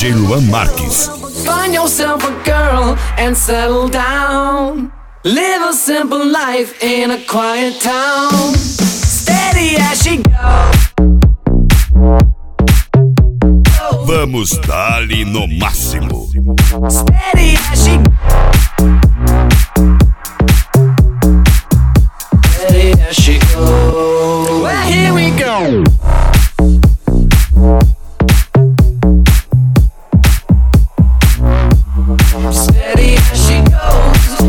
DJ Luan Marques. Find yourself a girl and settle down. Live a simple life in a quiet town. Steady as she goes. Vamos dar-lhe no máximo. Steady as she goes. Steady as she goes. Well, here we go. Steady as she goes.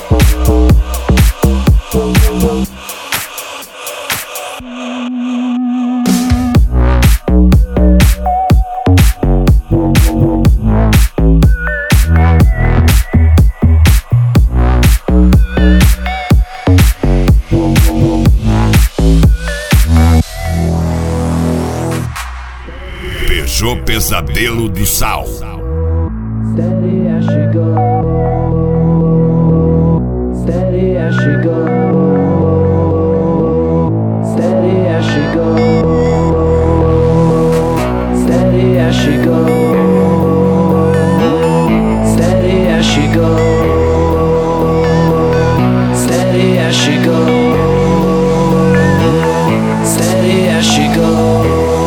Peugeot Pesadelo do Sal. Steady as she goes. Steady as she goes. Steady as she goes. Steady as she goes. Steady as she goes. Steady as she goes. Steady as she goes.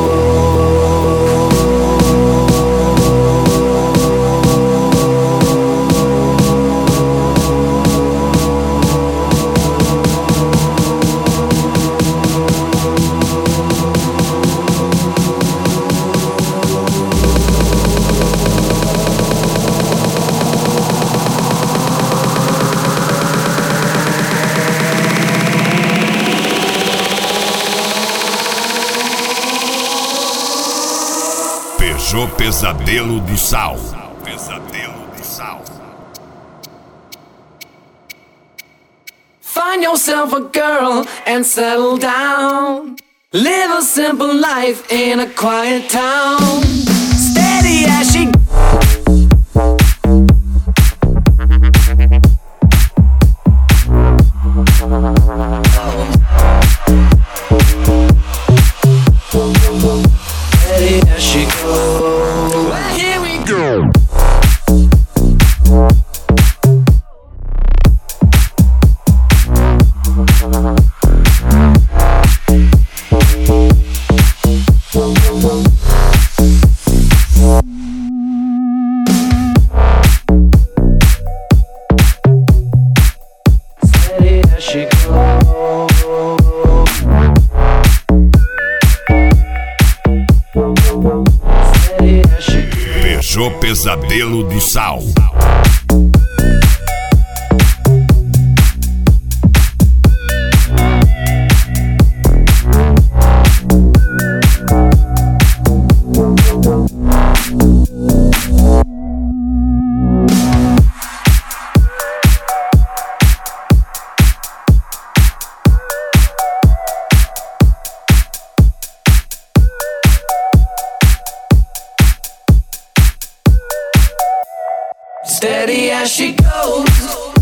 Peugeot Pesadelo do Sal. Pesadelo do Sal. Find yourself a girl and settle down. Live a simple life in a quiet town. Steady as she goes. Steady as she goes. Well, here we go. Steady as she goes. Steady as she goes. Peugeot Pesadelo do Sal. Steady as she goes.